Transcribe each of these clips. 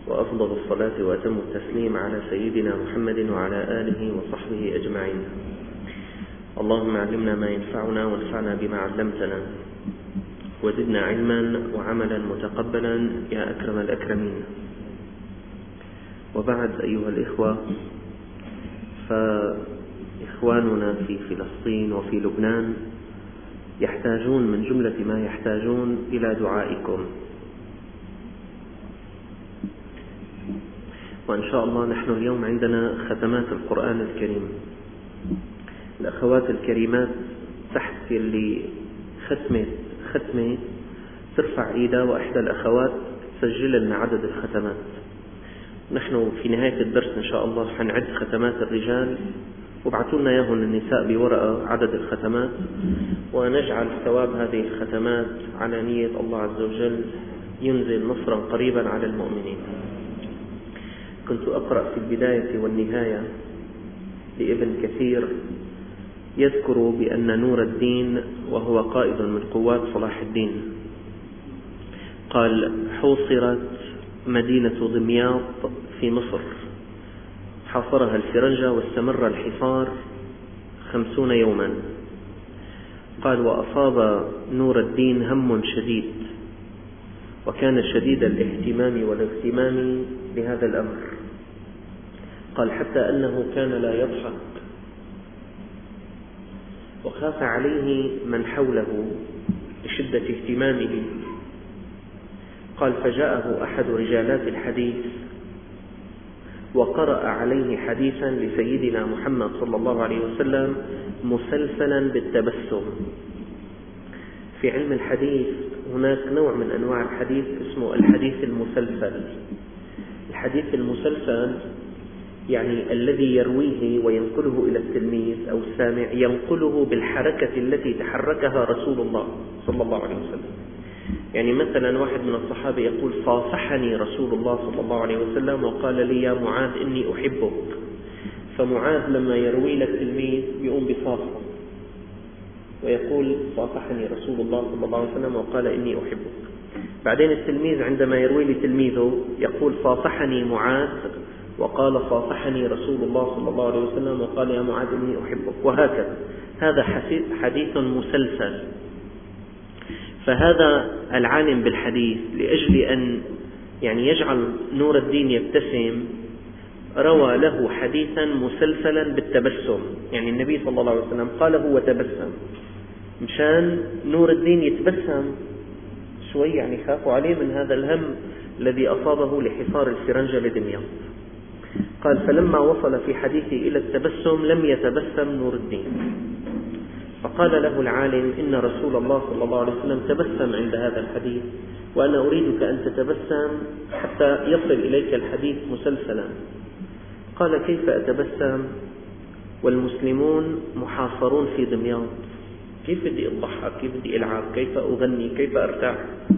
وأفضل الصلاة وأتم التسليم على سيدنا محمد وعلى آله وصحبه أجمعين. اللهم علمنا ما ينفعنا وانفعنا بما علمتنا وزدنا علما وعملا متقبلا يا أكرم الأكرمين. وبعد أيها الإخوة، فإخواننا في فلسطين وفي لبنان يحتاجون من جملة ما يحتاجون إلى دعائكم، وإن شاء الله نحن اليوم عندنا ختمات القرآن الكريم. الأخوات الكريمات تحت اللي ختمة ترفع إيدها وإحدى الأخوات تسجل لنا عدد الختمات. نحن في نهاية الدرس إن شاء الله حنعد ختمات الرجال، وابعثوا لنا إياهم النساء بورقة عدد الختمات، ونجعل ثواب هذه الختمات على نية الله عز وجل ينزل نصرا قريبا على المؤمنين. كنت أقرأ في البداية والنهاية لابن كثير يذكر بأن نور الدين وهو قائد من قوات صلاح الدين قال: حوصرت مدينة دمياط في مصر، حاصرها الفرنجة واستمر الحصار 50 يوما. قال: وأصاب نور الدين هم شديد، وكان شديد الاهتمام والاغتمام بهذا الأمر. قال: حتى أنه كان لا يضحك، وخاف عليه من حوله لشدة اهتمامه. قال: فجاءه أحد رجالات الحديث وقرأ عليه حديثا لسيدنا محمد صلى الله عليه وسلم مسلسلا بالتبسم. في علم الحديث هناك نوع من أنواع الحديث اسمه الحديث المسلسل. الحديث المسلسل يعني الذي يرويه وينقله إلى التلميذ أو السامع ينقله بالحركة التي تحركها رسول الله صلى الله عليه وسلم. يعني مثلا واحد من الصحابة يقول: صافحني رسول الله صلى الله عليه وسلم وقال لي: يا معاذ إني أحبك. فمعاذ لما يروي للتلميذ يقوم بصافحه ويقول: صافحني رسول الله صلى الله عليه وسلم وقال إني أحبك. بعدين التلميذ عندما يروي لتلميذه يقول: صافحني معاذ وقال: صافحني رسول الله صلى الله عليه وسلم وقال: يا معاذ إني أحبك، وهكذا. هذا حديث مسلسل. فهذا العالم بالحديث لأجل أن يجعل نور الدين يبتسم روى له حديثا مسلسلا بالتبسم. يعني النبي صلى الله عليه وسلم قاله وتبسم مشان نور الدين يتبسم شوي، خافوا عليه من هذا الهم الذي أصابه لحصار الفرنجة لدمياط. قال: فلما وصل في حديثه إلى التبسم لم يتبسم نور الدين، فقال له العالم: إن رسول الله صلى الله عليه وسلم تبسم عند هذا الحديث، وأنا أريدك أن تتبسم حتى يصل إليك الحديث مسلسلا. قال: كيف أتبسم والمسلمون محاصرون في دمياط؟ كيف بدي أضحك؟ كيف بدي ألعب؟ كيف أغني؟ كيف أرتاح؟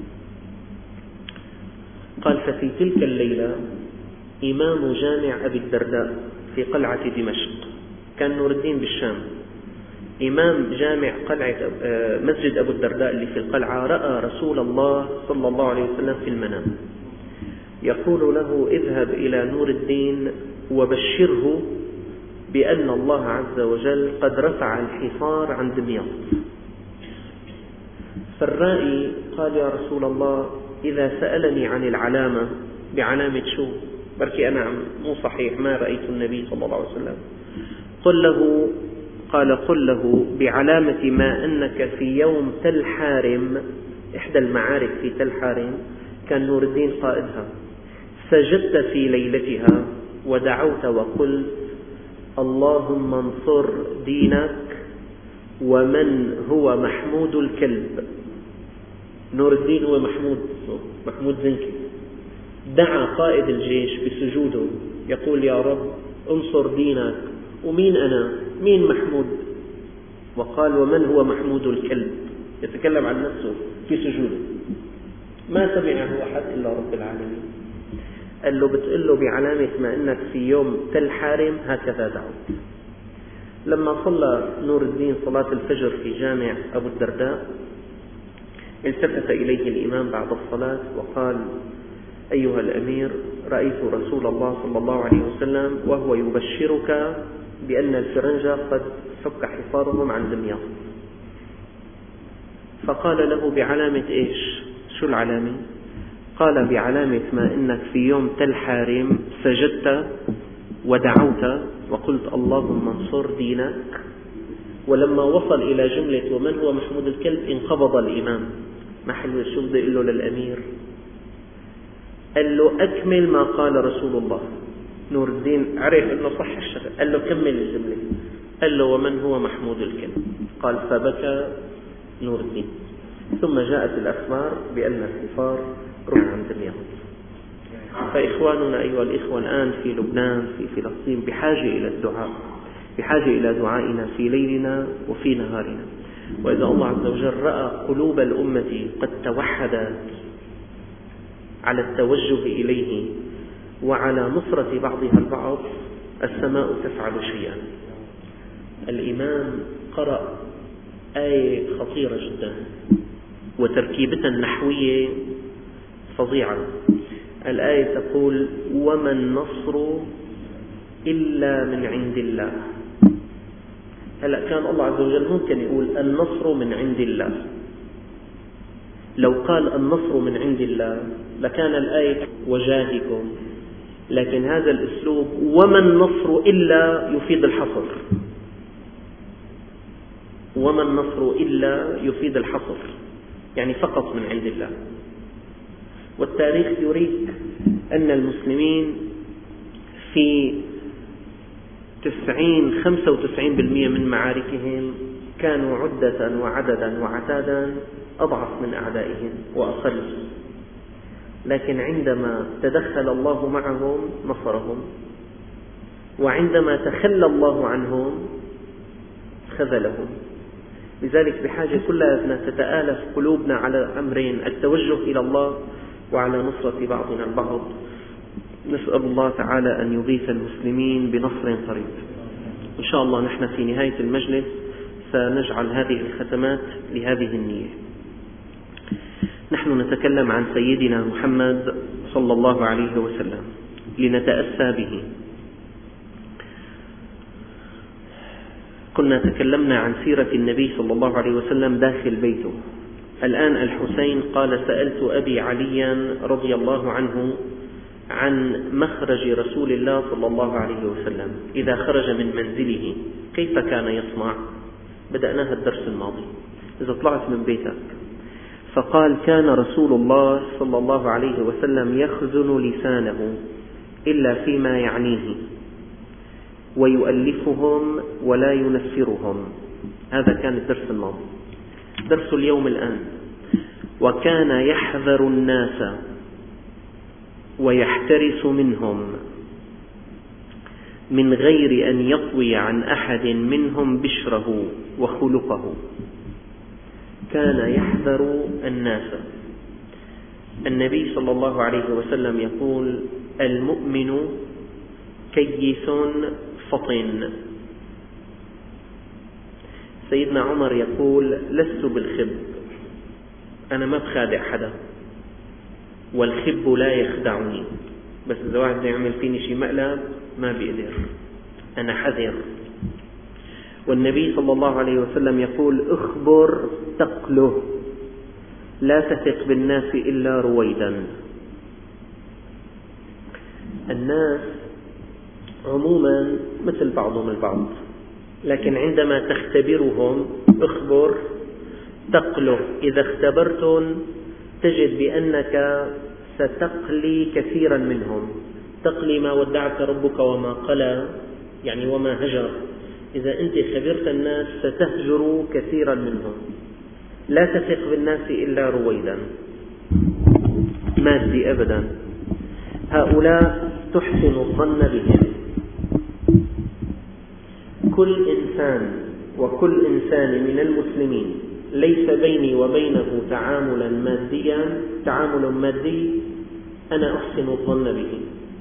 قال: ففي تلك الليلة إمام جامع أبي الدرداء في قلعة دمشق، كان نور الدين بالشام، إمام جامع مسجد أبو الدرداء اللي في القلعة رأى رسول الله صلى الله عليه وسلم في المنام يقول له: اذهب إلى نور الدين وبشره بأن الله عز وجل قد رفع الحصار عن دمياط. فالرائي قال: يا رسول الله، إذا سألني عن العلامة، بعلامة شو؟ بركي أنا مو صحيح، ما رأيت النبي صلى الله عليه وسلم. قل له بعلامة ما أنك في يوم تل حارم، إحدى المعارك في تل حارم كان نور الدين قائدها، سجدت في ليلتها ودعوت وقلت: اللهم انصر دينك ومن هو محمود الكلب. نور الدين هو محمود زنكي، دعا قائد الجيش بسجوده يقول: يا رب انصر دينك. ومين أنا؟ مين محمود؟ وقال: ومن هو محمود الكلب؟ يتكلم عن نفسه في سجوده، ما سمعه أحد إلا رب العالمين. قال له: بتقول له بعلامة ما أنك في يوم تل حارم هكذا دعوت. لما صلى نور الدين صلاة الفجر في جامع أبو الدرداء التفت إليه الإمام بعد الصلاة وقال: أيها الأمير، رأيت رسول الله صلى الله عليه وسلم وهو يبشرك بأن الفرنجة قد فك حصارهم عن دمياط. فقال له: بعلامة إيش؟ شو العلامة؟ قال: بعلامة ما إنك في يوم تل حارم سجدت ودعوت وقلت اللهم انصر دينك. ولما وصل إلى جملة ومن هو محمود الكلب انقبض الإمام. ما حلو شو بده يقول له للأمير؟ قال له: أكمل ما قال رسول الله. نور الدين عرف أنه صح الشغل، قال له: كمل الجملة. قال له: ومن هو محمود الكلب؟ قال: فبكى نور الدين. ثم جاءت الأخبار بأن الحصار رفع عن دمياط. فإخواننا أيها الإخوة الآن في لبنان في فلسطين بحاجة إلى الدعاء، بحاجة إلى دعائنا في ليلنا وفي نهارنا. وإذا الله عز وجل رأى قلوب الأمة قد توحدت على التوجه إليه وعلى نصرة بعضها البعض، السماء تفعل شيئا. الإمام قرأ آية خطيرة جدا وتركيبتها النحوية فظيعة. الآية تقول: وما النصر إلا من عند الله. هلأ كان الله عز وجل ممكن يقول النصر من عند الله. لو قال النصر من عند الله لكان الآية وجاهكم، لكن هذا الأسلوب وما النصر إلا يفيد الحصر. وما النصر إلا يفيد الحصر، يعني فقط من عند الله. والتاريخ يريد أن المسلمين في 95% من معاركهم كانوا عدة وعددا وعتادا أضعف من أعدائهم وأقل، لكن عندما تدخل الله معهم نصرهم، وعندما تخلى الله عنهم خذلهم. لذلك بحاجة كلنا تتآلف قلوبنا على أمرين: التوجه إلى الله وعلى نصرة بعضنا البعض. نسأل الله تعالى أن يغيث المسلمين بنصر قريب. إن شاء الله نحن في نهاية المجلس سنجعل هذه الختمات لهذه النية. نحن نتكلم عن سيدنا محمد صلى الله عليه وسلم لنتأسى به. كنا تكلمنا عن سيرة النبي صلى الله عليه وسلم داخل بيته. الآن الحسين قال: سألت أبي عليا رضي الله عنه عن مخرج رسول الله صلى الله عليه وسلم إذا خرج من منزله كيف كان يصنع؟ بدأناها الدرس الماضي. إذا طلعت من بيتك، فقال: كان رسول الله صلى الله عليه وسلم يخزن لسانه إلا فيما يعنيه ويؤلفهم ولا ينفرهم. هذا كان الدرس الماضي. درس اليوم الآن: وكان يحذر الناس ويحترس منهم من غير أن يطوي عن أحد منهم بشره وخلقه. كان يحذر الناس. النبي صلى الله عليه وسلم يقول: المؤمن كيس فطن. سيدنا عمر يقول: لست بالخب، أنا ما بخادع حدا، والخب لا يخدعني، بس إذا واحد يعمل فيني شي مقلب ما بيقدر، أنا حذر. والنبي صلى الله عليه وسلم يقول: اخبر تقله، لا تثق بالناس إلا رويدا. الناس عموما مثل بعضهم البعض، لكن عندما تختبرهم اخبر تقله. إذا اختبرتم تجد بأنك ستقلي كثيرا منهم. تقلي ما ودعك ربك وما قلى، يعني وما هجر. إذا أنت خبرت الناس ستهجر كثيرا منهم. لا تثق بالناس إلا رويدا، مادي أبدا. هؤلاء تحسن الظن بهم. كل إنسان وكل إنسان من المسلمين ليس بيني وبينه تعامل مادي أنا أحسن الظن به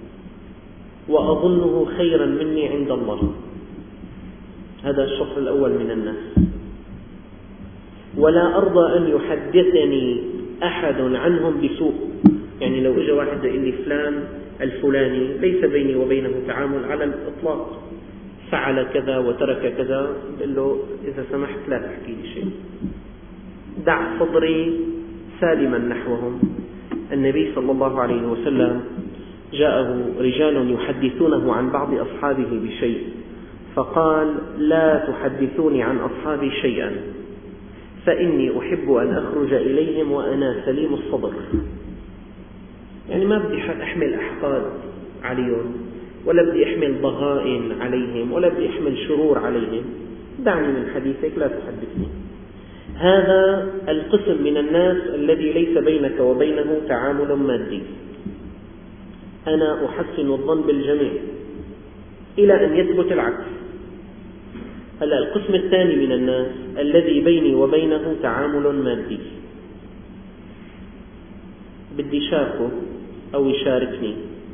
وأظنه خيرا مني عند الله. هذا الشق الأول من الناس. ولا أرضى أن يحدثني أحد عنهم بسوء، يعني لو اجى واحد يقول لي فلان الفلاني ليس بيني وبينه تعامل على الإطلاق، فعل كذا وترك كذا، بقول له إذا سمحت لا تحكي لي شيء، دع صدري سالما نحوهم. النبي صلى الله عليه وسلم جاءه رجال يحدثونه عن بعض أصحابه بشيء، فقال: لا تحدثوني عن أصحابي شيئا، فإني أحب أن أخرج إليهم وأنا سليم الصدر. يعني ما بدي أحمل أحقاد عليهم، ولا بدي أحمل ضغائن عليهم، ولا بدي أحمل شرور عليهم. دعني من حديثك، لا تحدثني. هذا القسم من الناس الذي ليس بينك وبينه تعامل مادي. أنا أحسن الظن بالجميع إلى أن يثبت العكس. هلا القسم الثاني من الناس الذي بيني وبينه تعامل مادي، بدي شاركه أو يشاركني،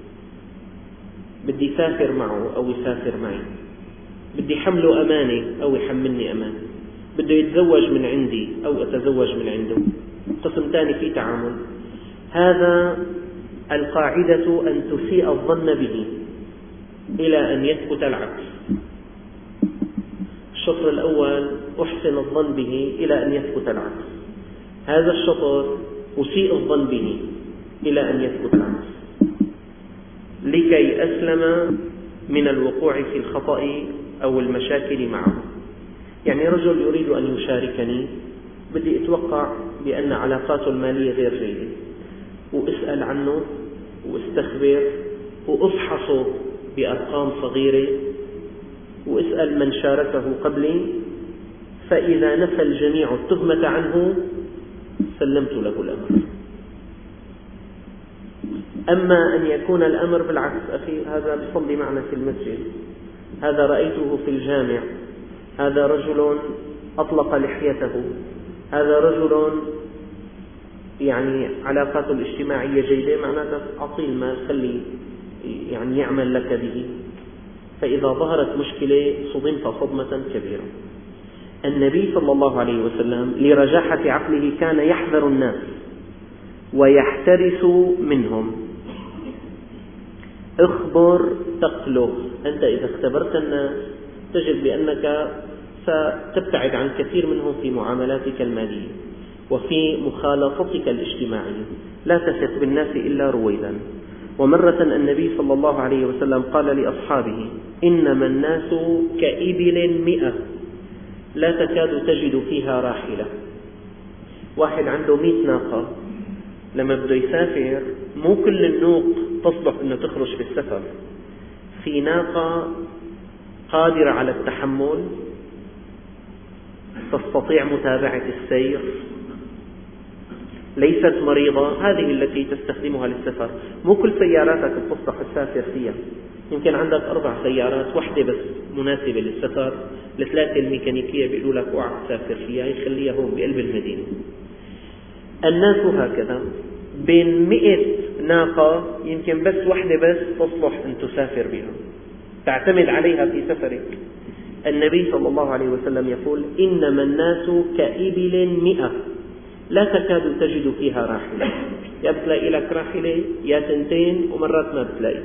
بدي سافر معه أو يسافر معي، بدي حمله أمانة أو يحملني أمانة، بده يتزوج من عندي أو أتزوج من عنده. قسم ثاني في تعامل. هذا القاعدة أن تسيء الظن به إلى أن يثبت العكس. الشطر الأول أحسن الظن به إلى أن يثبت العكس. هذا الشطر أسيء الظن به إلى أن يثبت العكس، لكي أسلم من الوقوع في الخطأ أو المشاكل معه. يعني رجل يريد أن يشاركني، بدي أتوقع بأن علاقاته المالية غير جيدة، وأسأل عنه واستخبر وأفحصه بأرقام صغيرة، وأسأل من شاركه قبلي، فإذا نفى الجميع التهمة عنه سلمت له الأمر. أما أن يكون الأمر بالعكس، أخي هذا بيصلي معنا في المسجد، هذا رأيته في الجامع، هذا رجل أطلق لحيته، هذا رجل يعني علاقاته الاجتماعية جيدة، معناته أعطيه المال، خلي يعني يعمل لك به. فإذا ظهرت مشكلة صدمت صدمة كبيرة. النبي صلى الله عليه وسلم لرجاحة عقله كان يحذر الناس ويحترس منهم. اخبر تقلق. أنت إذا اختبرت الناس تجد بأنك ستبتعد عن كثير منهم في معاملاتك المالية وفي مخالطتك الاجتماعية. لا تثق بالناس إلا رويدا. ومرة النبي صلى الله عليه وسلم قال لأصحابه: إنما الناس كإبل 100 لا تكاد تجد فيها راحلة. واحد عنده 100 ناقة، لما بده يسافر مو كل النوق تصلح أنه تخرج في السفر. في ناقة قادرة على التحمل، تستطيع متابعة السير، ليست مريضة، هذه التي تستخدمها للسفر. مو كل سياراتك تصلح تسافر فيها، يمكن عندك 4 سيارات، واحدة بس مناسبة للسفر، ال3 الميكانيكية بيقولوا لك اوعى تسافر فيها، يخليها هون بقلب المدينة. الناس هكذا، بين 100 ناقة يمكن بس واحدة بس تصلح أن تسافر بها، تعتمد عليها في سفرك. النبي صلى الله عليه وسلم يقول: إنما الناس كإبل 100 لا تكاد تجد فيها راحلة. يا بتلاقي لك راحلة يا 2 ومرات ما بتلاقي.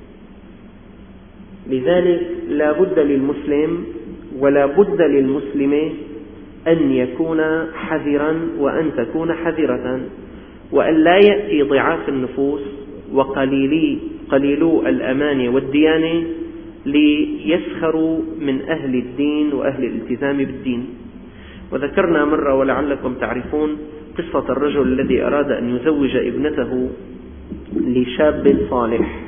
لذلك لا بد للمسلم ولا بد للمسلم أن يكون حذرا وأن تكون حذرة، وأن لا يأتي ضعاف النفوس وقليلو الأمان والديانة ليسخروا من أهل الدين وأهل الالتزام بالدين. وذكرنا مرة ولعلكم تعرفون قصة الرجل الذي أراد أن يزوج ابنته لشاب صالح.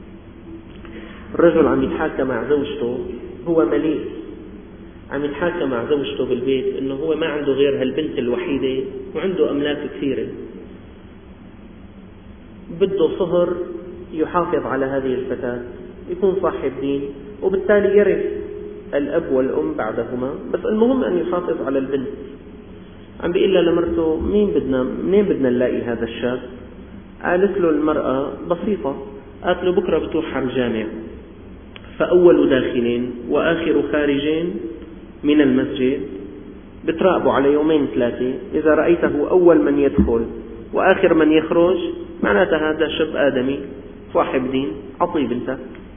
الرجل عم يتحاكى مع زوجته، هو مليء، عم يتحاكى مع زوجته بالبيت إنه هو ما عنده غير هالبنت الوحيدة وعنده أملاك كثيرة، بده صهر يحافظ على هذه الفتاة، يكون صاحب دين، وبالتالي يرث الأب والأم بعدهما، بس المهم أن يحافظ على البنت. عم بيقول لمرته: منين بدنا نلاقي هذا الشاب؟ قالت له المرأة بسيطة، قالت له: بكرة بتروح على الجامع، فأول داخلين وآخر خارجين من المسجد بتراقبوا على 2-3 يومين، إذا رأيته أول من يدخل وآخر من يخرج معناتها هذا شاب آدمي صاحب دين عطيه بنتك.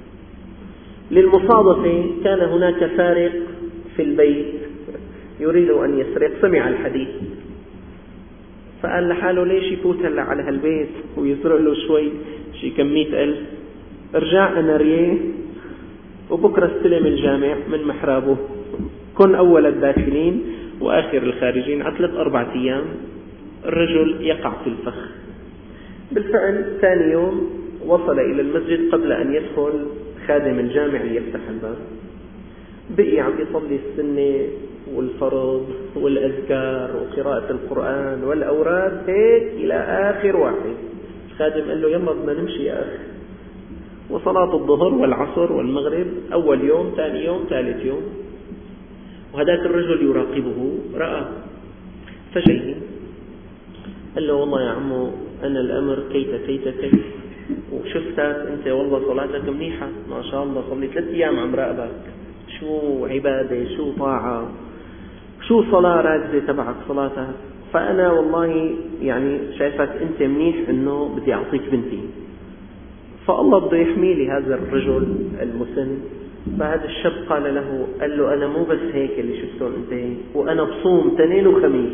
للمصادفة كان هناك سارق في البيت يريد أن يسرق، سمع الحديث فقال لحاله ليش يفوت هلا على هالبيت ويسرق له شي كم 100,000، ارجع أنا رياه وبكرة استلم الجامع من محرابه، كن أول الداخلين وآخر الخارجين. على 3-4 أيام الرجل يقع في الفخ. بالفعل ثاني يوم وصل إلى المسجد قبل أن يدخل خادم الجامع ليفتح الباب، بقي عم يصلي السنة والفرض والأذكار وقراءة القرآن والأوراد هيك إلى آخر واحد. الخادم قال له يلا بدنا نمشي يا أخي. وصلاة الظهر والعصر والمغرب أول يوم، ثاني يوم، ثالث يوم، وهذاك الرجل يراقبه رأى فشيه. قال له والله يا عمو أنا الأمر كيت وشفتك أنت والله صلاتك منيحة ما شاء الله، صلي 3 أيام عم راقبك، شو عبادة، شو طاعة، شو صلاة راكزة تبعك صلاتك، فأنا والله يعني شايفك أنت منيح إنه بدي أعطيك بنتي. فالله بده يحمي لي هذا الرجل المسن. فهذا الشاب قال له أنا مو بس هيك اللي شفتون أنت، وأنا بصوم اثنين وخميس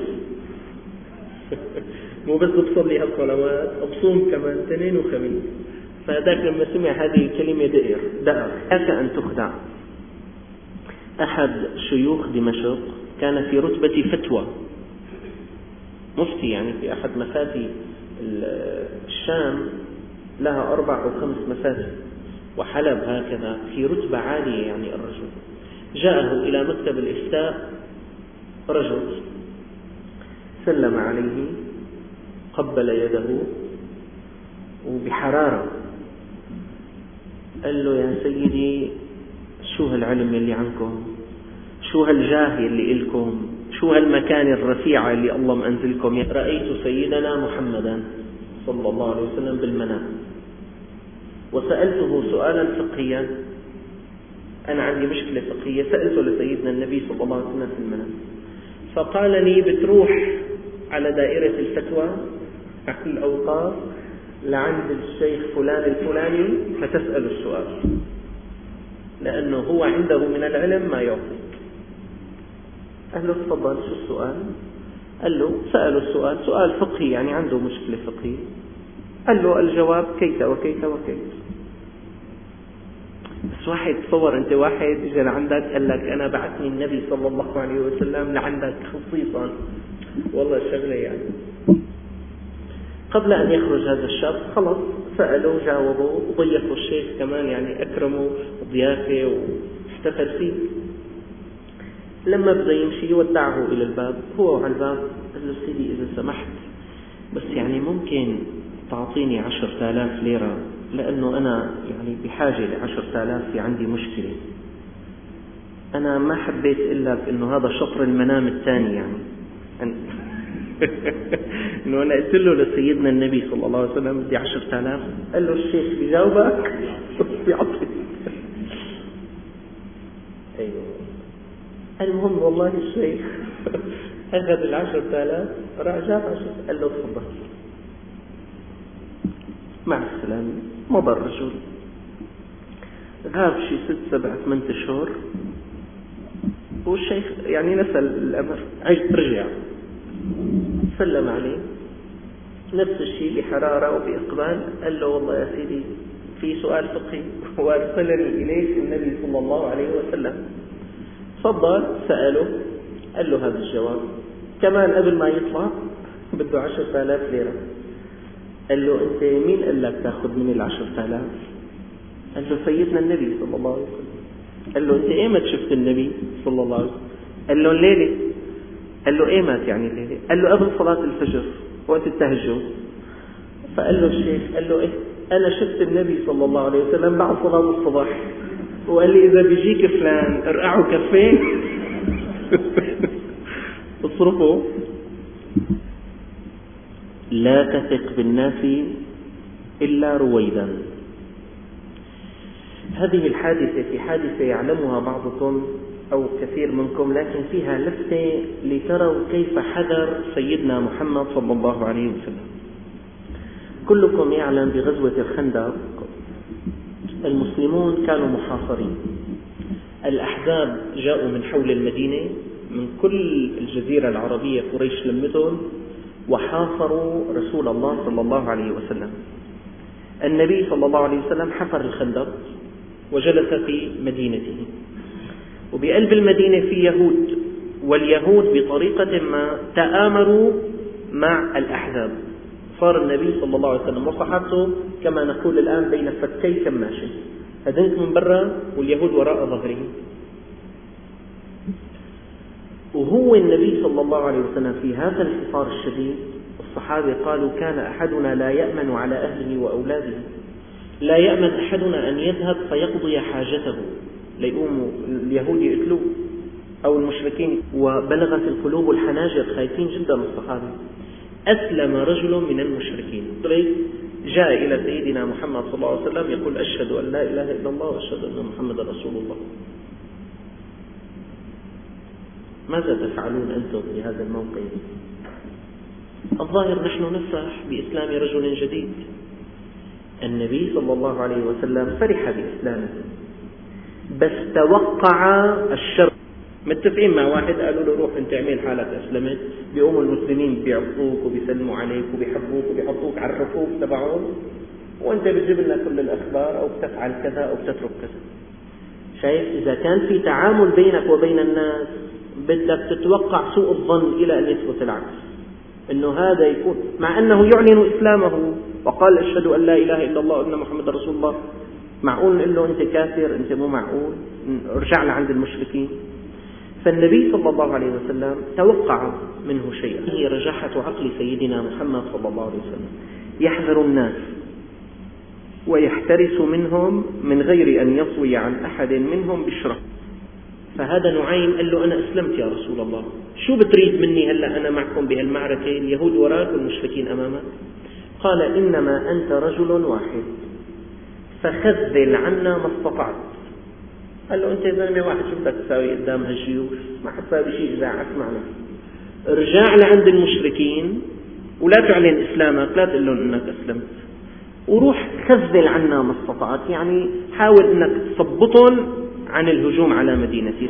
مو بس بصلي هالصلوات، بصوم كمان اثنين وخميس. فهذاك لما سمع هذه الكلمة دقر. لك أن تخدع. أحد شيوخ دمشق كان في رتبة فتوى، مفتي يعني في أحد مفاتي الشام، لها 4 أو 5 مفاتي، وحلب هكذا في رتبة عالية. يعني الرجل جاءه إلى مكتب الإفتاء رجل، سلم عليه، قبل يده وبحرارة قال له يا سيدي شو هالعلم اللي عنكم، شو هالجاه اللي إلكم، شو هالمكان الرفيع اللي الله منزلكم. رأيت سيدنا محمدا صلى الله عليه وسلم بالمنام وسألته سؤالا فقهيا، أنا عندي مشكلة فقهية سألته لسيدنا النبي صلى الله عليه وسلم في المنام، فقال لي بتروح على دائرة الفتوى على الأوقاف لعند الشيخ فلان الفلاني فتسأل السؤال، لأنه هو عنده من العلم ما يعطيك. قال له تفضل شو السؤال؟ قال له سأله السؤال سؤال فقهي، يعني عنده مشكلة فقهية. قال له الجواب كيت وكيت وكيت. بس واحد تصور أنت واحد إجا لعندك قال لك أنا بعثني النبي صلى الله عليه وسلم لعندك خصيصا، والله الشغلة يعني. قبل أن يخرج هذا الشاب خلص سألوا جاوبوا وضيفوا الشيخ كمان، يعني أكرموا ضيافة واحتفل فيه. لما بدأ يمشي ودعه إلى الباب، هو على الباب قال له سيدي إذا سمحت بس يعني ممكن تعطيني 10,000 ليرة، لأنه أنا يعني بحاجة ل10,000، في عندي مشكلة. أنا ما حبيت إلا بأنه هذا شطر المنام الثاني، يعني إنه أنا قلت له لسيدنا النبي صلى الله عليه وسلم بدي 10,000. قال له الشيخ بيجاوبك بيعطي. أيوه. المهم والله الشيخ أخذ 10,000 راح جاب 10، قال له تفضل مع السلامة. مضى الرجل، غاب شي 6 7 8 أشهر، والشيخ يعني نسى الأمر، رجع سلم عليه نفس الشيء بحرارة وبإقبال. قال له والله يا سيدي في سؤال فقهي وأرسلني إليك النبي صلى الله عليه وسلم. تفضل. سأله قال له هذا الجواب كمان قبل ما يطلع بده 10,000 ليرة. قال له أنت مين قال لك تأخذ مني 10,000؟ قال له سيدنا النبي صلى الله عليه وسلم. قال له أنت إيمت شفت النبي صلى الله عليه وسلم؟ قال له الليلة. قال له إيمت يعني الليلة؟ قال له قبل صلاة الفجر وقت التهجد. فقال له الشيخ قال له إيه؟ أنا شفت النبي صلى الله عليه وسلم بعد صلاة الصباح، وقال لي إذا بيجيك فلان ارقعه كفيه اصرفه. لا تثق بالناس إلا رويدا. هذه الحادثة في حادثة يعلمها بعضكم أو كثير منكم، لكن فيها لفتة لتروا كيف حذر سيدنا محمد صلى الله عليه وسلم. كلكم يعلم بغزوة الخندق المسلمون كانوا محاصرين، الأحزاب جاءوا من حول المدينة، من كل الجزيرة العربية قريش لمتهم وحاصروا رسول الله صلى الله عليه وسلم. النبي صلى الله عليه وسلم حفر الخندق وجلس في مدينته، وبقلب المدينة في يهود، واليهود بطريقة ما تآمروا مع الأحزاب. صار النبي صلى الله عليه وسلم وصحابته كما نقول الآن بين فكي كماشة، هدنك من برا واليهود وراء ظهره. وهو النبي صلى الله عليه وسلم في هذا الحصار الشديد، الصحابة قالوا كان أحدنا لا يأمن على أهله وأولاده، لا يأمن أحدنا أن يذهب فيقضي حاجته ليقوموا اليهود يقتلوه أو المشركين. وبلغت القلوب الحناجر، خايفين جدا الصحابة. أسلم رجل من المشركين جاء إلى سيدنا محمد صلى الله عليه وسلم يقول أشهد أن لا إله إلا الله وأشهد أن محمد رسول الله. ماذا تفعلون أنتم في هذا الموقف؟ الظاهر نحن نفرح بإسلام رجل جديد. النبي صلى الله عليه وسلم فرح بإسلامه، بس توقع الشر. متفقين مع واحد قالوا له روح انت اعمل حالك أسلمت، بيقوموا المسلمين بيعطوك وبيسلموا عليك وبيحبوك وبيحطوك على الرفوف تبعهم، وانت بتجيب لنا كل الأخبار أو بتفعل كذا أو بتترك كذا. شايف؟ إذا كان في تعامل بينك وبين الناس بدك تتوقع سوء الظن إلى أن يثبت العكس، إنه هذا يكون مع أنه يعلن إسلامه وقال أشهد أن لا إله إلا الله وأن محمد رسول الله. معقول نقول له أنت كافر؟ أنت مو معقول، ارجع لعند المشركين. فالنبي صلى الله عليه وسلم توقع منه شيئا. هي رجاحة عقل سيدنا محمد صلى الله عليه وسلم، يحذر الناس ويحترس منهم من غير أن يطوي عن أحد منهم بالشرف. فهذا نعيم قال له أنا أسلمت يا رسول الله، شو بتريد مني هلأ أنا معكم بهالمعركة، اليهود وراك والمشركين أمامك؟ قال إنما أنت رجل واحد فخذل عنا ما استطعت. قال له أنت زلمة واحد، شو بدك تساوي قدام هالجيوش؟ ما حتساوي شيء إذا أسمعنا. ارجع لعند المشركين ولا تعلن إسلامك، لا تقول لهم أنك أسلمت، وروح خذل عنا ما استطعت، يعني حاول أنك تثبطهم عن الهجوم على مدينتنا.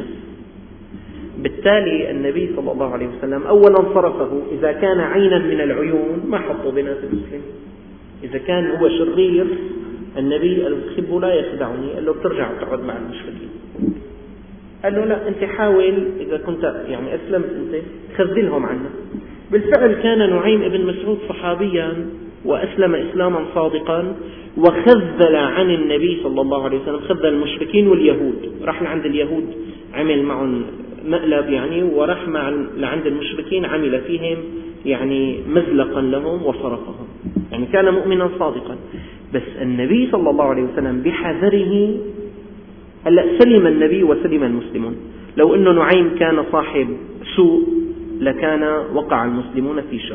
بالتالي النبي صلى الله عليه وسلم أولا صرفه، إذا كان عينا من العيون ما حطه بناس المسلمين. إذا كان هو شرير النبي الخب لا يخدعني، قال له بترجع وتقعد مع المشركين. قال له لا، أنت حاول إذا كنت يعني أسلمت أنت خذلهم عنا. بالفعل كان نعيم ابن مسعود صحابيا وأسلم إسلاما صادقا، وخذل عن النبي صلى الله عليه وسلم، خذل المشركين واليهود، راح لعند اليهود عمل معهم مقلب يعني، وراح لعند المشركين عمل فيهم يعني مزلقا لهم وصرفهم، يعني كان مؤمنا صادقا. بس النبي صلى الله عليه وسلم بحذره، هلأ سلم النبي وسلم المسلمون. لو أنه نعيم كان صاحب سوء لكان وقع المسلمون في شر.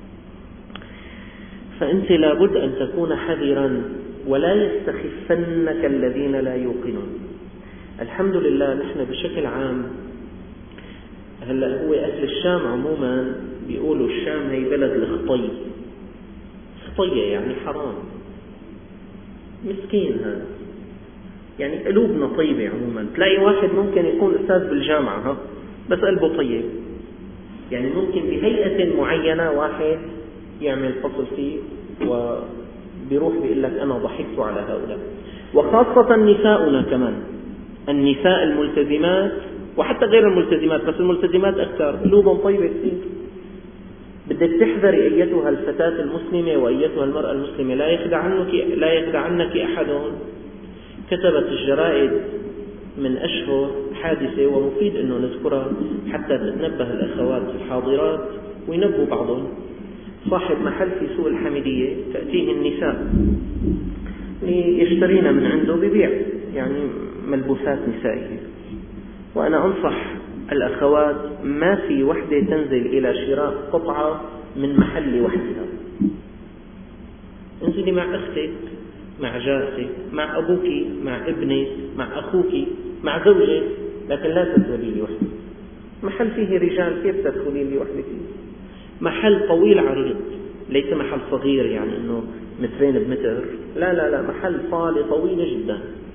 فأنت لابد أن تكون حذرا ولا يستخفنك الذين لا يوقنون. الحمد لله نحن بشكل عام هلأ هو أهل الشام عموما بيقولوا الشام هي بلد الخطي، خطية يعني حرام، مسكين هذا، يعني قلوبنا طيبة عموما. تلاقي واحد ممكن يكون أستاذ بالجامعة بس قلبه طيب، يعني ممكن بهيئة معينة واحد يعمل فصل فيه وبيروح بيقول لك أنا ضحكت على هؤلاء. وخاصة نساؤنا كمان، النساء الملتزمات وحتى غير الملتزمات، بس الملتزمات أكثر قلوبهم طيبة كثير. بدك تحذري أيتها الفتاة المسلمة وأيتها المرأة المسلمة، لا يخدعنك أحد. كتبت الجرائد من أشهر حادثة، ومفيد أنه نذكرها حتى تتنبه الأخوات الحاضرات وينبهوا بعضهم. صاحب محل في سوق الحميدية تأتيه النساء يشترين من عنده ببيع يعني ملبوسات نسائية، وأنا أنصح الأخوات ما في وحدة تنزل إلى شراء قطعة من محل وحدها. انزلي مع أختك، مع جارتك، مع أبوك، مع ابنك، مع أخوك، مع زوجك، لكن لا تدخلي لي وحدك. محل فيه رجال كيف تدخلي لي وحدك؟ محل طويل عريض، ليس محل صغير يعني أنه مترين بمتر، لا محل صالة طويلة جدا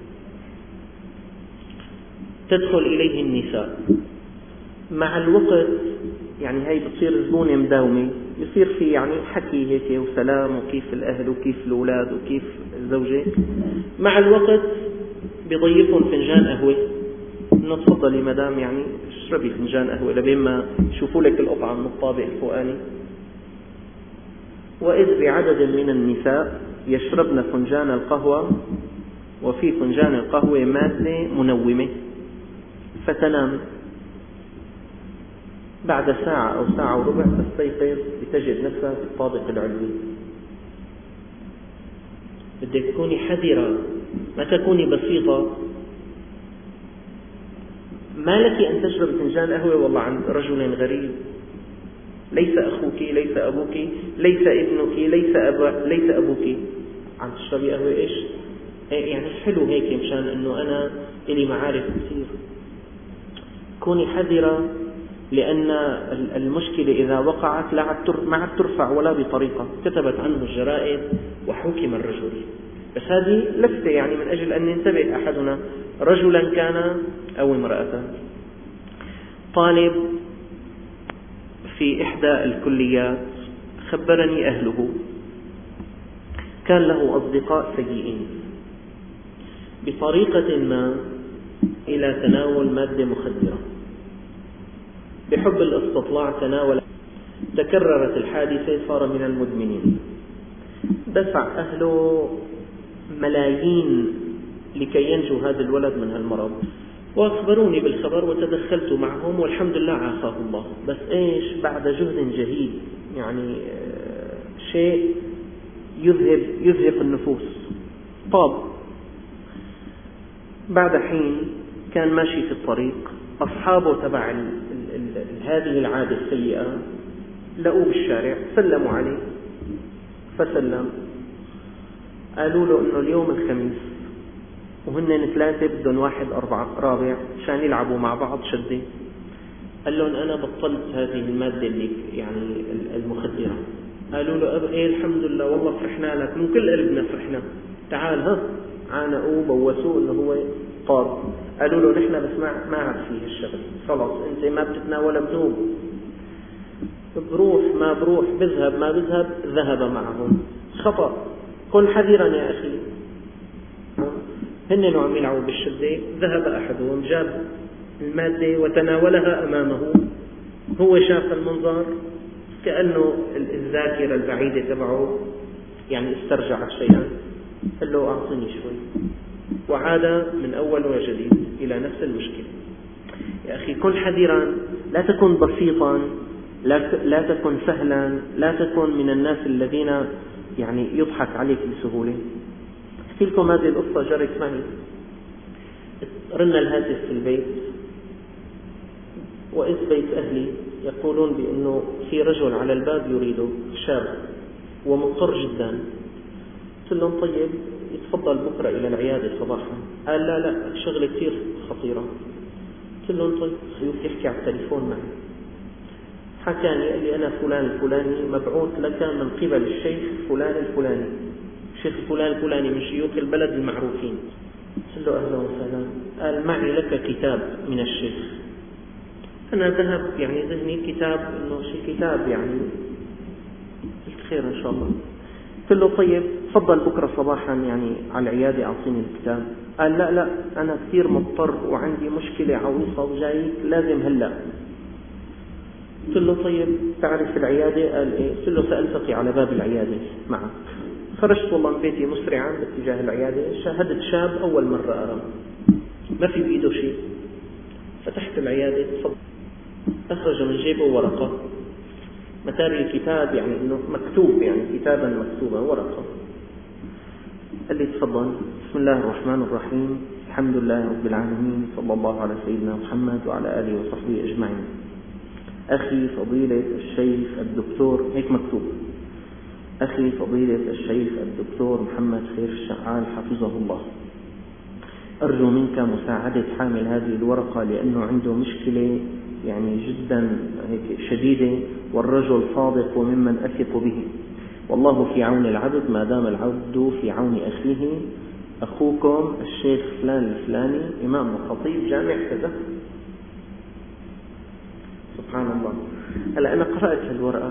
تدخل إليه النساء. مع الوقت يعني هي بتصير زبونة مداومة، يصير في يعني حكي هيك وسلام وكيف الأهل وكيف الأولاد وكيف الزوجة. مع الوقت بيضيفهم فنجان قهوة، إنه تفضلي مدام يعني اشربي فنجان قهوة لبين ما يشوفوا لك القطعة من الطابق الفوقاني. وإذ بعدد من النساء يشربن فنجان القهوة وفي فنجان القهوة مادة منومة، فتنام. بعد ساعة أو ساعة وربع تستيقظ بتجد نفسها في الطابق العلوي. بدك تكوني حذرة، ما تكوني بسيطة. ما لك أن تشرب فنجان قهوة والله عند رجل غريب، ليس أخوك، ليس أبوك، ليس ابنك، ليس أبوك، عم تشربي قهوة إيش؟ يعني حلو هيك مشان أنه أنا إلي معارف كثير. كوني حذرة، لأن المشكلة إذا وقعت ما عاد ترفع ولا بطريقة. كتبت عنه الجرائد وحكم الرجل. بس هذه لفتة يعني من أجل أن ينتبه أحدنا، رجلا كان أو امرأة. طالب في إحدى الكليات خبرني أهله كان له أصدقاء سيئين بطريقة ما إلى تناول مادة مخدرة. بحب الاستطلاع تناول، تكررت الحادثة، صار من المدمنين. دفع أهله ملايين لكي ينجو هذا الولد من هالمرض، وأخبروني بالخبر وتدخلت معهم والحمد لله عافاه الله. بس إيش؟ بعد جهد جهيد، يعني شيء يذهب النفوس. طاب بعد حين كان ماشي في الطريق، أصحابه تبع هذه العادة السيئة لقوه بالشارع، سلموا عليه فسلم. قالوا له إنه اليوم الخميس وهن 3 بدهم 1 رابع عشان يلعبوا مع بعض شدة. قال لهم أنا بطلت هذه المادة اللي يعني المخدرة. قالوا له إيه الحمد لله والله فرحنا لك، من كل قلبنا فرحنا، تعال عانقوه بوسوه إنه هو طاب. قالوا له نحن بس ما عاد فيه الشغل، خلاص أنت ما بتتناول بذوب، بروح ما بروح، بذهب ما بذهب. ذهب معهم، خطأ. كن حذرا يا أخي. هن عم يلعبوا بالشدة، ذهب أحدهم جاب المادة وتناولها أمامه. هو شاف المنظر كأنه الذاكرة البعيدة تبعه يعني استرجعت شيئا. قال له أعطني شوي، وعاد من أول وجديد إلى نفس المشكلة. يا أخي كن حذرا، لا تكن بسيطا، لا تكن سهلا، لا تكن من الناس الذين يعني يضحك عليك بسهولة. أحكي لكم هذه القصة جرت معي. رن الهاتف في البيت، وإذ بيت أهلي يقولون بأنه في رجل على الباب يريده، شاب ومضطر جدا. قلت لهم طيب يتفضل بكرة إلى العيادة صباحا. قال لا شغلة كثير خطيرة. قلت لهم طيب خليك يحكي على التليفون معي. حكاني قال لي أنا فلان الفلاني مبعوث لك من قبل الشيخ فلان الفلاني، الشيخ فلان الفلاني من شيوخ البلد المعروفين. قلت له أهلا وسهلا. قال معي لك كتاب من الشيخ. أنا ذهب يعني ذهني كتاب، إنه شيء كتاب يعني. قلت خير إن شاء الله. قلت له طيب تفضل بكرة صباحا يعني على العيادة أعطيني الكتاب. قال لا أنا كثير مضطر وعندي مشكلة عويصة وجايك لازم هلأ. قلت له طيب تعرف العيادة؟ قال إيه. قلت له سألتقي على باب العيادة معك. خرجت والله من بيتي مسرعا باتجاه العيادة، شاهدت شاب أول مرة أراه، ما في بإيده شيء. فتحت العيادة، أخرج من جيبه ورقة متاري الكتاب، يعني إنه مكتوب يعني كتابا مكتوبا ورقة. قال لي تفضل، بسم الله الرحمن الرحيم، الحمد لله رب العالمين، صلى الله على سيدنا محمد وعلى آله وصحبه أجمعين. أخي فضيلة الشيخ الدكتور، هيك مكتوب، أخي فضيلة الشيخ الدكتور محمد خير الشعال حفظه الله، أرجو منك مساعدة حامل هذه الورقة لأنه عنده مشكلة يعني جدا هيك شديدة، والرجل صادق وممن أثق به، والله في عون العبد ما دام العبد في عون أخيه. أخوكم الشيخ فلان الفلاني إمام وخطيب جامع كذا. سبحان الله. هلأ أنا قرأت الورقة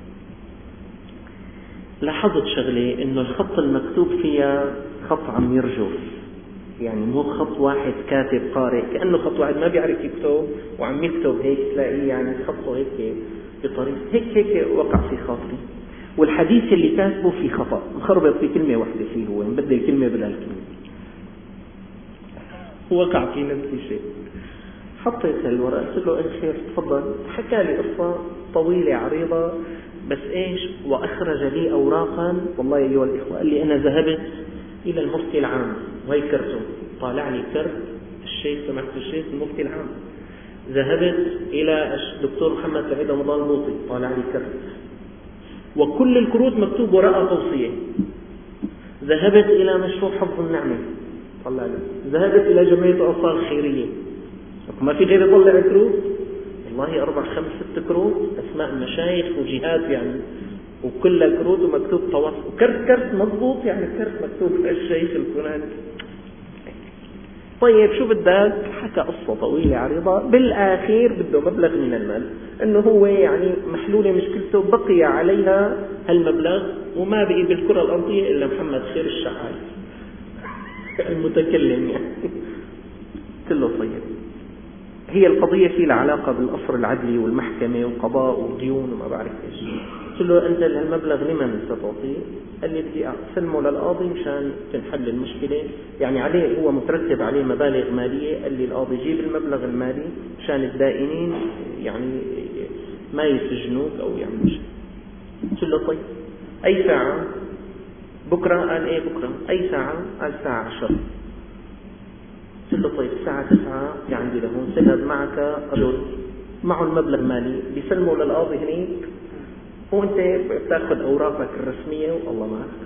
لاحظت شغلة، إنه الخط المكتوب فيها خط عم يرجف، يعني مو خط واحد كاتب قارئ، كأنه خط واحد ما بيعرف يكتب وعم يكتب هيك، تلاقيه يعني خطه هيك بطريقة هيك وقع في خاطري. والحديث اللي كاتبه في خطأ مخربط في كلمة واحدة فيه، هو مبدل كلمة بدل كلمة، وقع في نفس الشيء. حطيت الورقة قلت له خير تفضل. حكى لي قصة طويلة عريضة، بس إيش، وأخرج لي أوراقا. والله أيها الإخوة، قال لي أنا ذهبت إلى المفتي العام وهي كرته، طالع لي كرت الشيخ سماحة الشيخ المفتي العام. ذهبت إلى الدكتور محمد سعيد رمضان البوطي، طالع لي كرت، وكل الكروت مكتوب ورقة توصية. ذهبت إلى مشروع حفظ النعمة، طلع لي. ذهبت إلى جمعية أطفال خيرية، ما في غير يطلع كروت، والله 4 5 6 كروت أسماء مشايخ وجهات يعني، وكل كروت ومكتوب توصل، وكرت مضبوط يعني، كرت مكتوب الشيخ الفلاني. طيب شو بدك؟ حكى قصة طويلة عريضة، بالآخير بده مبلغ من المال، إنه هو يعني محلولة مشكلته، بقي عليها هالمبلغ وما بقي بالكرة الأرضية إلا محمد خير الشحال المتكلم يعني. كله طيب. هي القضية في لها علاقة بالقصر العدلي والمحكمة والقضاء والديون وما بعرف ايش. قلت له أنت المبلغ لمن ستعطيه؟ قال لي بدي أسلمه للقاضي مشان تنحل المشكلة، يعني عليه هو مترتب عليه مبالغ مالية. قال لي القاضي جيب المبلغ المالي مشان الدائنين يعني ما يسجنوك أو يعملوا شيء. قلت له طيب أي ساعة؟ بكرة. قال إيه بكرة؟ أي ساعة؟ قال الساعة 10. قلت له طيب الساعة 9 في عندي لهون، تذهب معك رجل معه المبلغ مالي بيسلمه للقاضي هنيك، وانت بتاخذ اوراقك الرسمية والله معك.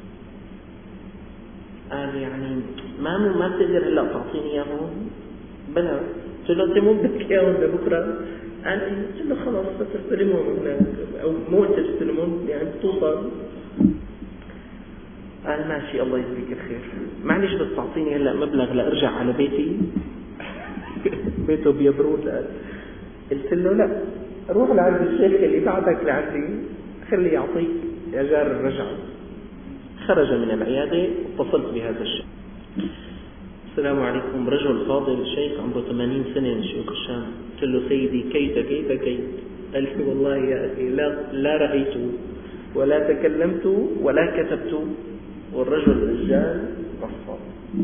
قال يعني ما بتقدر هلا تعطيني اياهم؟ بلا. قلت له انت مو بدك اياهم لبكره؟ قال قلت له خلاص بس استلمهم هناك، او مو انت تستلمهم يعني بتوصل. قال ماشي الله يجزيك الخير، معلش بس تعطيني هلا مبلغ لارجع على بيتي. بيته بيبرود. قلت له لا، روح لعند الشيخ اللي بعدك لعندي خليه يعطيك اجار الرجعه. خرج من العياده واتصلت بهذا الشيخ. السلام عليكم، رجل فاضل شيخ عمره 80 سنه من شيوخ الشام. قلت له سيدي كيف. قال لي والله يا اخي لا رايت ولا تكلمت ولا كتبت، والرجل رجال نصاب.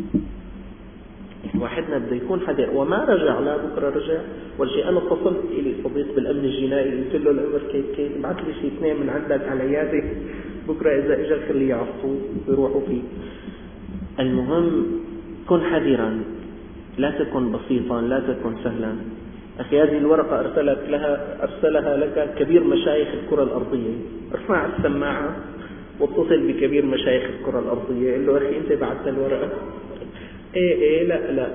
واحدنا بده يكون حذر، وما رجع لا بكره رجع ولا شيء. انا اتصلت الي صديق بالامن الجنائي قلت له الامر كيف ابعث لي شيء 2 من عندك على العياده بكره، اذا اجى خليه يعصوا ويروحوا فيه. المهم كن حذرا، لا تكن بسيطا، لا تكن سهلا. اخي هذه الورقه ارسلها لك كبير مشايخ الكره الارضيه. ارفع السماعه واتصل بكبير مشايخ الكره الارضيه، قل له اخي انت بعثت الورقه. ايه لا.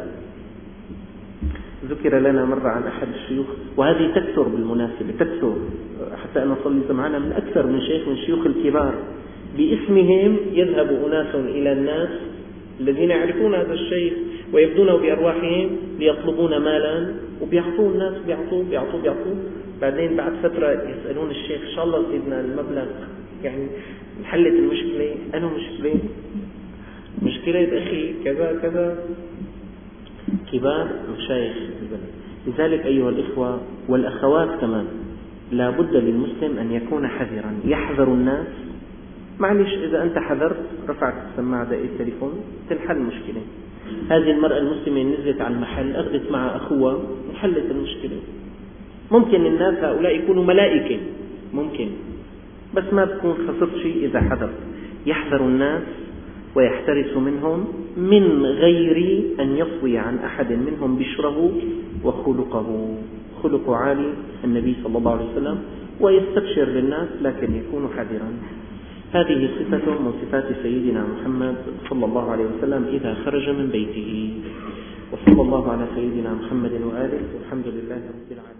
ذكر لنا مرة عن أحد الشيوخ، وهذه تكثر بالمناسبة، تكثر، حتى أنا صلي سمعنا من أكثر من شيخ من الشيوخ الكبار باسمهم يذهب أناس إلى الناس الذين يعرفون هذا الشيخ ويبدونه بأرواحهم ليطلبون مالا، وبيعطوا الناس، بيعطوا بعدين بعد فترة يسألون الشيخ إن شاء الله سيدنا المبلغ يعني انحلت المشكلة. أنا مشكلة أخي كذا. كبار مشايخ البلد. لذلك أيها الإخوة والأخوات كمان لا بد للمسلم أن يكون حذرا، يحذر الناس. معلش إذا أنت حذرت رفعت السماعة دقيت التليفون تنحل المشكلة. هذه المرأة المسلمة نزلت على المحل أخذت مع أخوها وحلت المشكلة. ممكن الناس هؤلاء يكونوا ملائكة، ممكن، بس ما تكون خسرت شيء إذا حذرت. يحذر الناس ويحترس منهم من غير أن يصوي عن أحد منهم بشره وخلقه، خلق عالي النبي صلى الله عليه وسلم، ويستبشر للناس لكن يكون حذرا. هذه صفة من صفات سيدنا محمد صلى الله عليه وسلم إذا خرج من بيته. وصلى الله على سيدنا محمد وآله، والحمد لله رب العالمين.